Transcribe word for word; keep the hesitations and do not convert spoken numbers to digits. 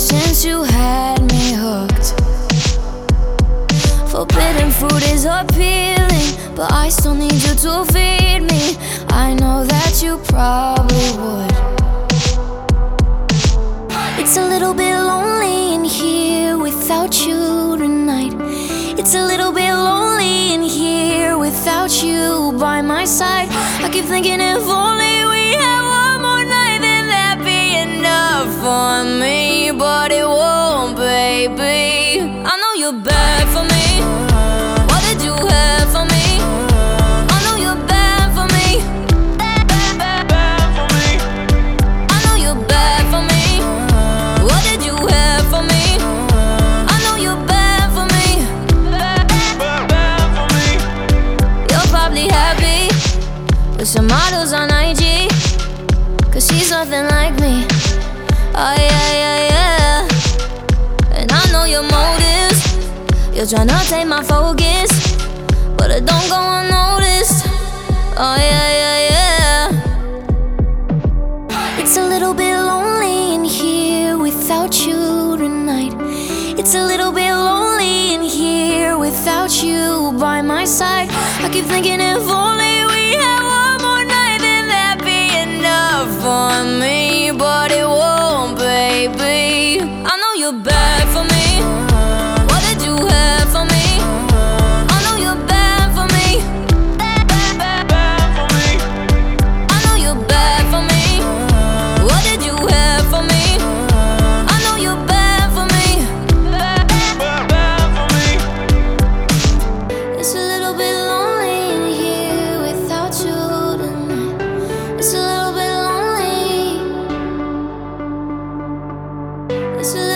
since you had me hooked. Forbidden fruit is appealing, but I still need you to feed me. I know that you probably would. It's a little bit lonely in here without you tonight. It's a little bit lonely in here without you by my side. I keep thinking if only we had one more night, then that'd be enough for me. But it won't, baby. I know you're bad for me. What did you have for me? I know you're bad for me. Bad, bad, bad for me. I know you're bad for me. What did you have for me? I know you're bad for me. Bad, bad, bad for me. You're probably happy with some models on I G, cause she's nothing like me. Oh yeah, yeah, yeah. And I know your motives. You're tryna take my focus, but it don't go unnoticed. Oh yeah, yeah, yeah. It's a little bit lonely in here without you tonight. It's a little bit lonely in here without you by my side. I keep thinking if only we had one more night, then that'd be enough for me. But it won't, baby. I know you're bad for me. What did you have for me? I know you're bad for me. Bad, bad, bad, bad for me. I know you're bad for me. What did you have for me? I know you're bad for me. Bad, bad, bad for me. It's a little bit lonely in here without you tonight. It's a little bit lonely. It's a